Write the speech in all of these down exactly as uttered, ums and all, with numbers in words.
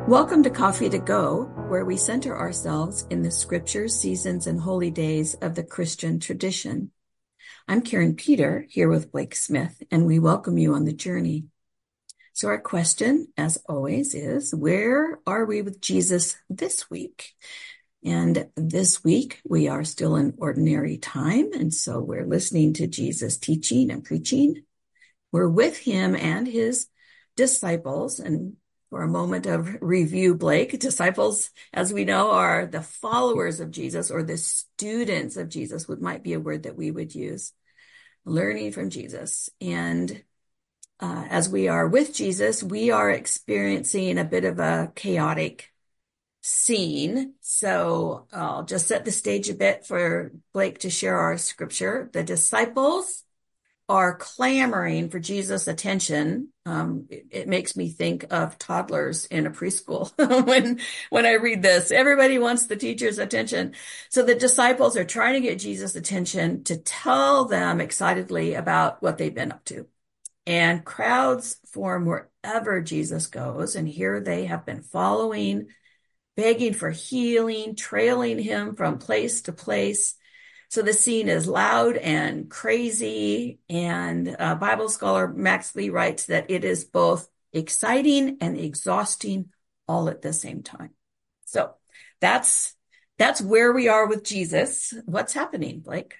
Welcome to Coffee to Go, where we center ourselves in the scriptures, seasons, and holy days of the Christian tradition. I'm Karen Peter, here with Blake Smith, and we welcome you on the journey. So our question, as always, is where are we with Jesus this week? And this week, we are still in ordinary time, and so we're listening to Jesus teaching and preaching. We're with him and his disciples, and for a moment of review, Blake, disciples, as we know, are the followers of Jesus or the students of Jesus, which might be a word that we would use, learning from Jesus. And uh, as we are with Jesus, we are experiencing a bit of a chaotic scene. So I'll just set the stage a bit for Blake to share our scripture. The disciples are clamoring for Jesus' attention. Um, it, it makes me think of toddlers in a preschool when, when I read this. Everybody wants the teacher's attention. So the disciples are trying to get Jesus' attention to tell them excitedly about what they've been up to. And crowds form wherever Jesus goes. And here they have been following, begging for healing, trailing him from place to place. So the scene is loud and crazy, and uh, Bible scholar Max Lee writes that it is both exciting and exhausting all at the same time. So that's that's where we are with Jesus. What's happening, Blake?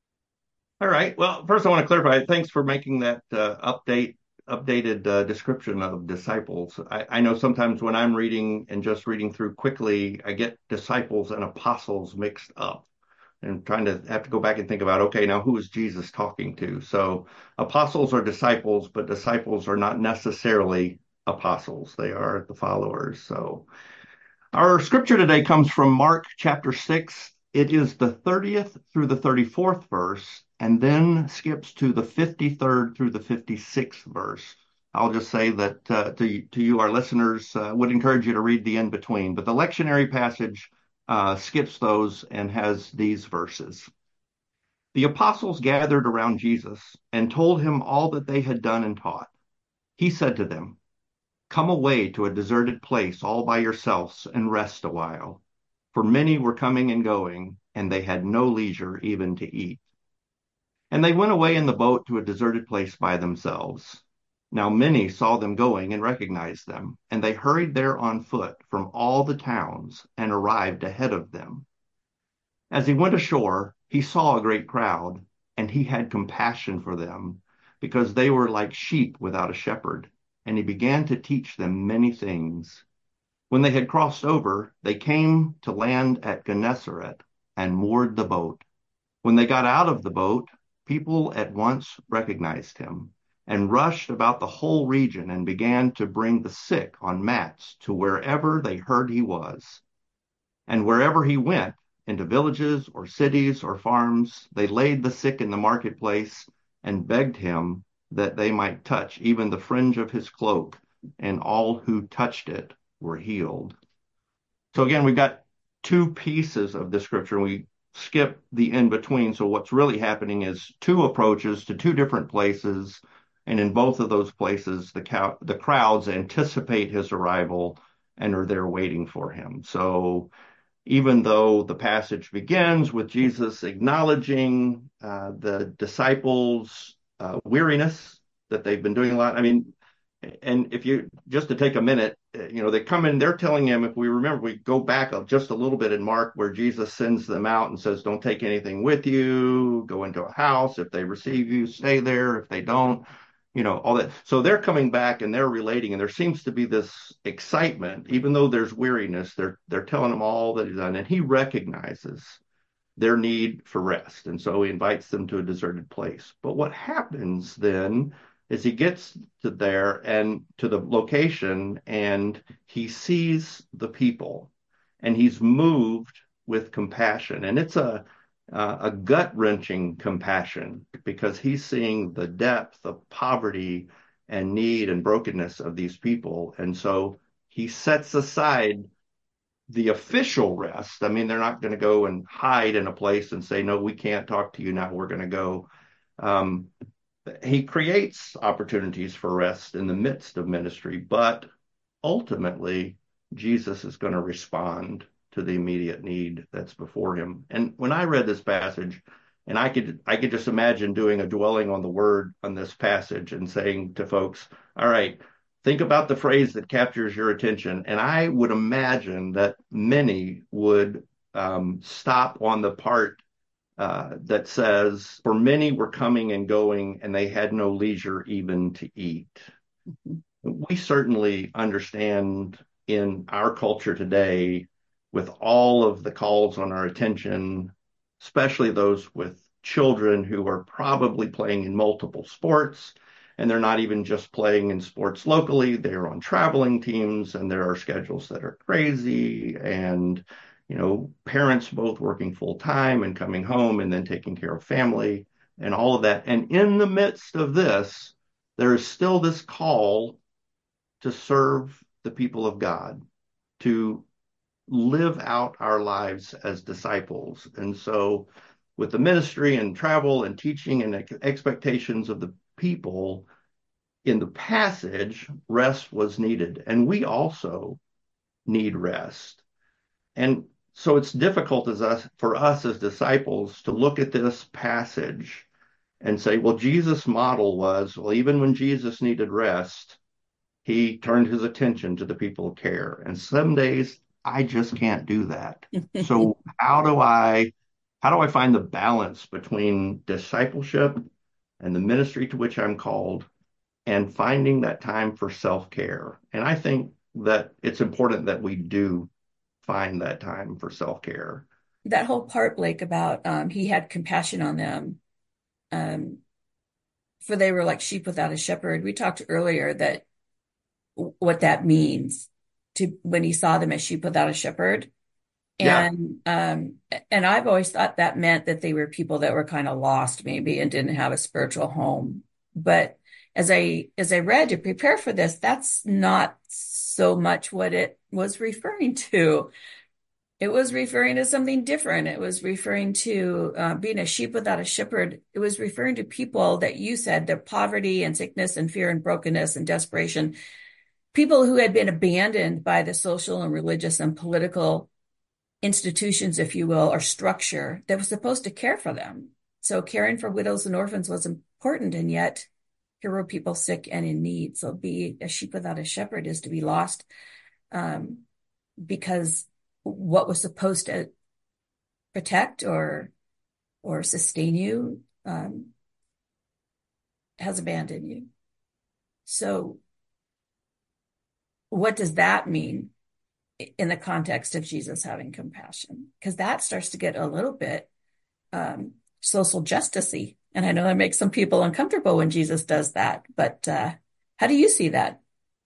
All right. Well, first I want to clarify. Thanks for making that uh, update updated uh, description of disciples. I, I know sometimes when I'm reading and just reading through quickly, I get disciples and apostles mixed up. And trying to have to go back and think about, okay, now who is Jesus talking to? So apostles are disciples, but disciples are not necessarily apostles. They are the followers. So our scripture today comes from Mark chapter six. It is the thirtieth through the thirty-fourth verse, and then skips to the fifty-third through the fifty-sixth verse. I'll just say that uh, to, to you, our listeners, uh, would encourage you to read the in between. But the lectionary passage Uh, skips those and has these verses. The apostles gathered around Jesus and told him all that they had done and taught. He said to them, "Come away to a deserted place all by yourselves and rest a while." For many were coming and going, and they had no leisure even to eat. And they went away in the boat to a deserted place by themselves. Now many saw them going and recognized them, and they hurried there on foot from all the towns and arrived ahead of them. As he went ashore, he saw a great crowd, and he had compassion for them, because they were like sheep without a shepherd, and he began to teach them many things. When they had crossed over, they came to land at Gennesaret and moored the boat. When they got out of the boat, people at once recognized him and rushed about the whole region and began to bring the sick on mats to wherever they heard he was. And wherever he went, into villages or cities or farms, they laid the sick in the marketplace and begged him that they might touch even the fringe of his cloak, and all who touched it were healed. So again, we've got two pieces of the scripture, and we skip the in between. So what's really happening is two approaches to two different places. And in both of those places, the, cow- the crowds anticipate his arrival and are there waiting for him. So even though the passage begins with Jesus acknowledging uh, the disciples' uh, weariness, that they've been doing a lot. I mean, and if you, just to take a minute, you know, they come in, they're telling him, if we remember, we go back just a little bit in Mark where Jesus sends them out and says, don't take anything with you, go into a house. If they receive you, stay there. If they don't, you know, all that. So they're coming back and they're relating, and there seems to be this excitement, even though there's weariness, they're, they're telling him all that he's done, and he recognizes their need for rest. And so he invites them to a deserted place. But what happens then is he gets to there and to the location, and he sees the people, and he's moved with compassion. And it's a uh, a gut-wrenching compassion, because he's seeing the depth of poverty and need and brokenness of these people. And so he sets aside the official rest. I mean, they're not going to go and hide in a place and say, no, we can't talk to you now, we're going to go. Um, he creates opportunities for rest in the midst of ministry, but ultimately Jesus is going to respond to the immediate need that's before him. And when I read this passage, and I could I could just imagine doing a dwelling on the word on this passage and saying to folks, all right, think about the phrase that captures your attention. And I would imagine that many would um, stop on the part uh, that says, for many were coming and going, and they had no leisure even to eat. Mhm. We certainly understand in our culture today, with all of the calls on our attention, especially those with children who are probably playing in multiple sports, and they're not even just playing in sports locally, they're on traveling teams, and there are schedules that are crazy, and you know, parents both working full time and coming home and then taking care of family and all of that. And in the midst of this, there is still this call to serve the people of God, to live out our lives as disciples. And so, with the ministry and travel and teaching and expectations of the people in the passage, rest was needed. And we also need rest. And so it's difficult as us for us as disciples to look at this passage and say, well, Jesus' model was, well, even when Jesus needed rest, he turned his attention to the people of care. And some days I just can't do that. So how do I how do I find the balance between discipleship and the ministry to which I'm called and finding that time for self-care? And I think that it's important that we do find that time for self-care. That whole part, Blake, about um, he had compassion on them, um, for they were like sheep without a shepherd. We talked earlier that what that means to when he saw them as sheep without a shepherd. Yeah. And um, and I've always thought that meant that they were people that were kind of lost maybe and didn't have a spiritual home. But as I as I read to prepare for this, that's not so much what it was referring to. It was referring to something different. It was referring to uh, being a sheep without a shepherd. It was referring to people that you said, their poverty and sickness and fear and brokenness and desperation, people who had been abandoned by the social and religious and political institutions, if you will, or structure that was supposed to care for them. So caring for widows and orphans was important, and yet here were people sick and in need. So be a sheep without a shepherd is to be lost, um, because what was supposed to protect or or sustain you um, has abandoned you. So what does that mean in the context of Jesus having compassion? Because that starts to get a little bit um, social justice-y. And I know that makes some people uncomfortable when Jesus does that. But uh, how do you see that?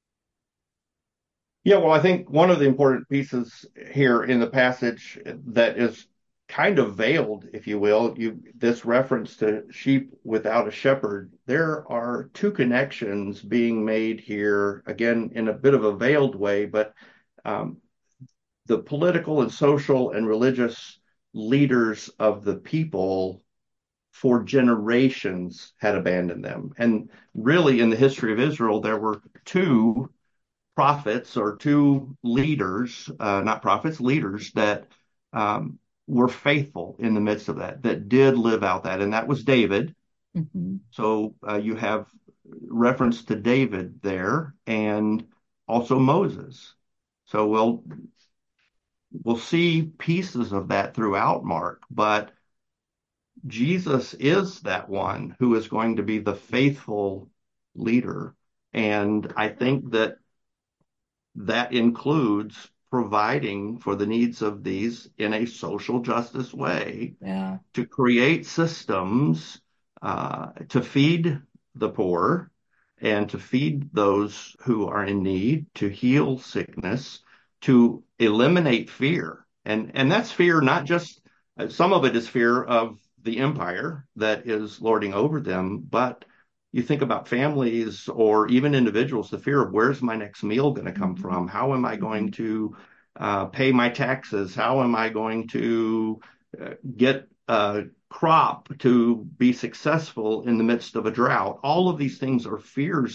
Yeah, well, I think one of the important pieces here in the passage that is kind of veiled, if you will, you this reference to sheep without a shepherd, there are two connections being made here, again, in a bit of a veiled way, but um, the political and social and religious leaders of the people for generations had abandoned them. And really, in the history of Israel, there were two prophets or two leaders, uh, not prophets, leaders that um, were faithful in the midst of that, that did live out that. And that was David. Mm-hmm. So uh, you have reference to David there and also Moses. So we'll we'll see pieces of that throughout Mark, but Jesus is that one who is going to be the faithful leader. And I think that that includes providing for the needs of these in a social justice way, Yeah. to create systems uh, to feed the poor and to feed those who are in need, to heal sickness, to eliminate fear. And, and that's fear, not just, some of it is fear of the empire that is lording over them, but you think about families or even individuals, the fear of where's my next meal going to come from? How am I going to uh, pay my taxes? How am I going to uh, get a crop to be successful in the midst of a drought? All of these things are fears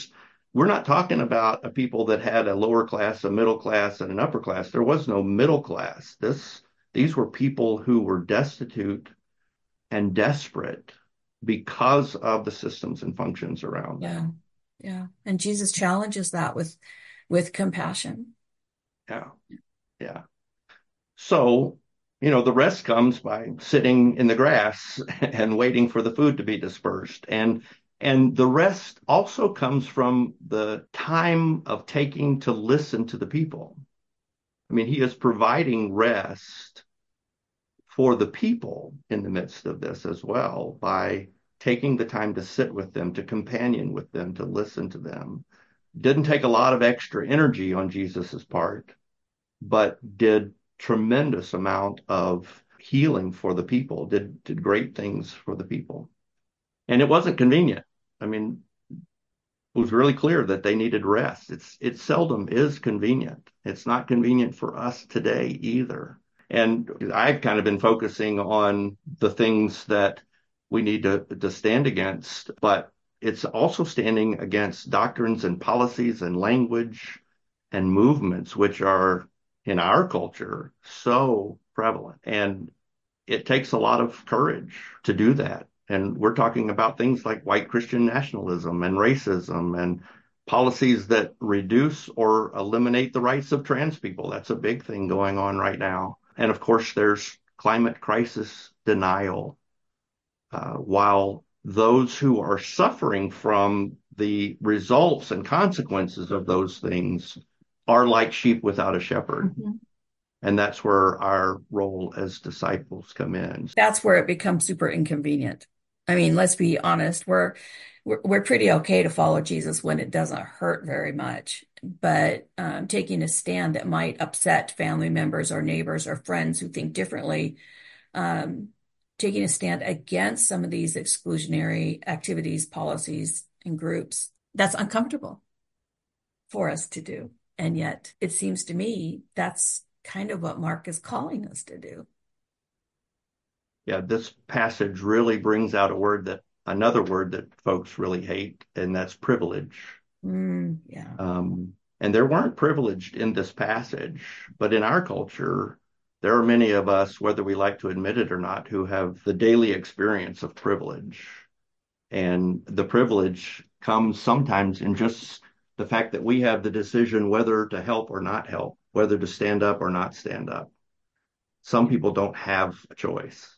we're not talking about a people that had a lower class, a middle class, and an upper class. There was no middle class. This these were people who were destitute and desperate because of the systems and functions around Yeah. them. Yeah. And Jesus challenges that with with compassion. Yeah, yeah. So, you know, the rest comes by sitting in the grass and waiting for the food to be dispersed. And and the rest also comes from the time of taking to listen to the people. I mean, he is providing rest for the people in the midst of this as well by taking the time to sit with them, to companion with them, to listen to them. Didn't take a lot of extra energy on Jesus's part, but did tremendous amount of healing for the people, did did great things for the people. And it wasn't convenient. I mean, it was really clear that they needed rest. It's it seldom is convenient. It's not convenient for us today either. And I've kind of been focusing on the things that we need to, to stand against, but it's also standing against doctrines and policies and language and movements, which are in our culture so prevalent. And it takes a lot of courage to do that. And we're talking about things like white Christian nationalism and racism and policies that reduce or eliminate the rights of trans people. That's a big thing going on right now. And of course, there's climate crisis denial. Uh, while those who are suffering from the results and consequences of those things are like sheep without a shepherd. Mm-hmm. And that's where our role as disciples come in. That's where it becomes super inconvenient. I mean, let's be honest. We're, we're, we're pretty okay to follow Jesus when it doesn't hurt very much. But um, taking a stand that might upset family members or neighbors or friends who think differently, um, taking a stand against some of these exclusionary activities, policies, and groups, that's uncomfortable for us to do. And yet it seems to me that's kind of what Mark is calling us to do. Yeah, this passage really brings out a word that another word that folks really hate, and that's privilege. Mm, yeah. Um, and there weren't privileged in this passage, but in our culture, there are many of us, whether we like to admit it or not, who have the daily experience of privilege. And the privilege comes sometimes in just the fact that we have the decision whether to help or not help, whether to stand up or not stand up. Some people don't have a choice.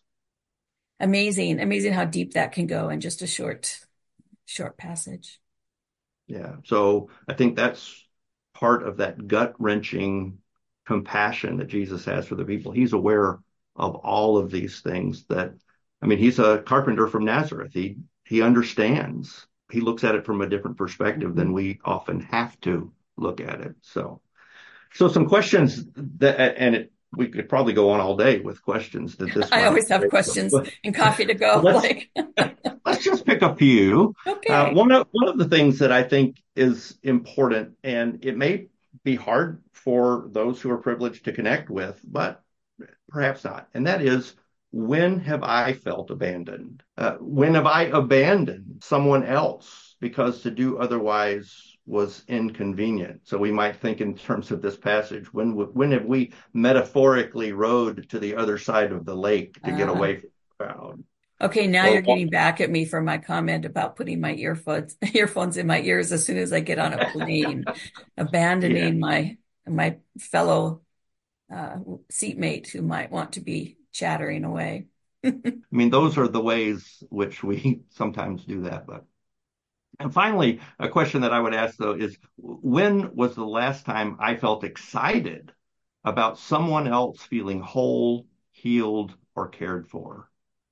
Amazing, amazing how deep that can go in just a short, short passage. Yeah. So I think that's part of that gut-wrenching compassion that Jesus has for the people. He's aware of all of these things that, I mean, he's a carpenter from Nazareth. He he understands. He looks at it from a different perspective than we often have to look at it. So, so some questions that, and it, we could probably go on all day with questions that this. I always have questions and coffee to go. Let's, like. let's just pick a few. Okay. Uh, one of one of the things that I think is important, and it may be hard for those who are privileged to connect with, but perhaps not, and that is, when have I felt abandoned? Uh, when have I abandoned someone else because to do otherwise was inconvenient? So we might think in terms of this passage, when when have we metaphorically rowed to the other side of the lake to uh, get away from the crowd? Okay, now well, you're getting back at me for my comment about putting my earphones earphones in my ears as soon as I get on a plane, abandoning yeah. my my fellow uh, seatmate who might want to be chattering away. I mean, those are the ways which we sometimes do that. But and finally, a question that I would ask though is, when was the last time I felt excited about someone else feeling whole, healed, or cared for?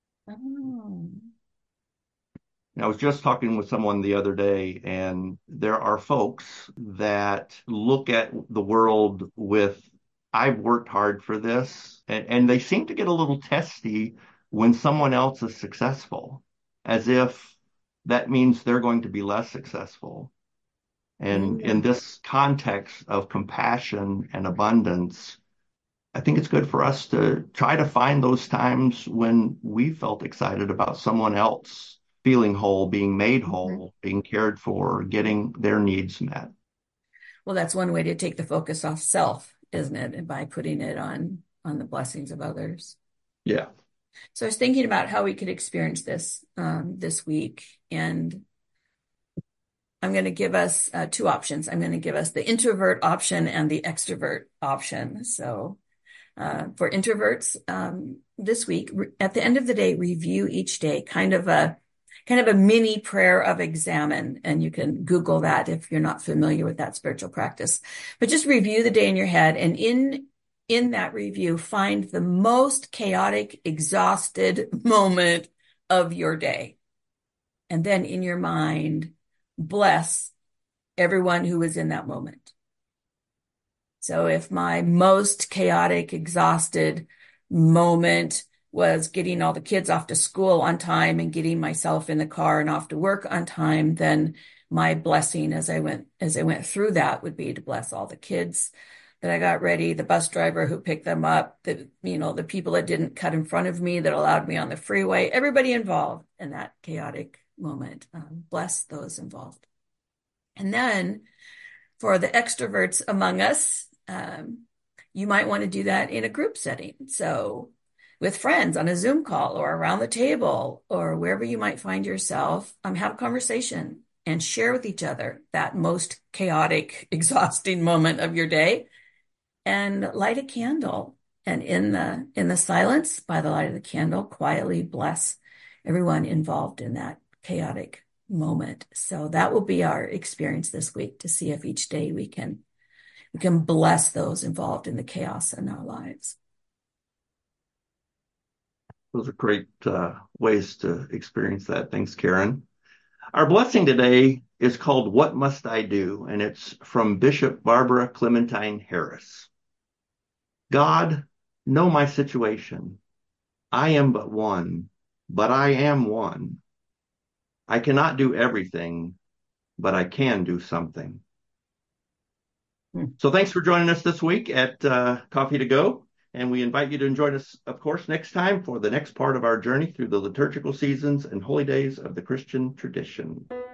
Oh. I was just talking with someone the other day, and there are folks that look at the world with, I've worked hard for this, and, and they seem to get a little testy when someone else is successful, as if that means they're going to be less successful. And mm-hmm. in this context of compassion and abundance, I think it's good for us to try to find those times when we felt excited about someone else feeling whole, being made Mhm. whole, being cared for, getting their needs met. Well, that's one way to take the focus off self, isn't it? And by putting it on on the blessings of others. Yeah. So I was thinking about how we could experience this um, this week, and I'm going to give us uh, two options. I'm going to give us the introvert option and the extrovert option. So uh, for introverts, um, this week, re- at the end of the day, review each day, kind of a kind of a mini prayer of examine. And you can Google that if you're not familiar with that spiritual practice. But just review the day in your head, and in in that review, find the most chaotic, exhausted moment of your day. And then in your mind, bless everyone who was in that moment. So if my most chaotic, exhausted moment was getting all the kids off to school on time and getting myself in the car and off to work on time, then my blessing as I went as I went through that would be to bless all the kids that I got ready, the bus driver who picked them up, the you know, the people that didn't cut in front of me that allowed me on the freeway, everybody involved in that chaotic moment. Um, bless those involved. And then for the extroverts among us, um, you might want to do that in a group setting. So with friends on a Zoom call or around the table or wherever you might find yourself, um, have a conversation and share with each other that most chaotic, exhausting moment of your day, and light a candle. And in the in the silence, by the light of the candle, quietly bless everyone involved in that chaotic moment. So that will be our experience this week, to see if each day we can we can bless those involved in the chaos in our lives. Those are great uh, ways to experience that. Thanks, Karen. Our blessing today is called What Must I Do? And it's from Bishop Barbara Clementine Harris. God, know my situation. I am but one, but I am one. I cannot do everything, but I can do something. Hmm. So thanks for joining us this week at uh, Coffee to Go. And we invite you to join us, of course, next time for the next part of our journey through the liturgical seasons and holy days of the Christian tradition.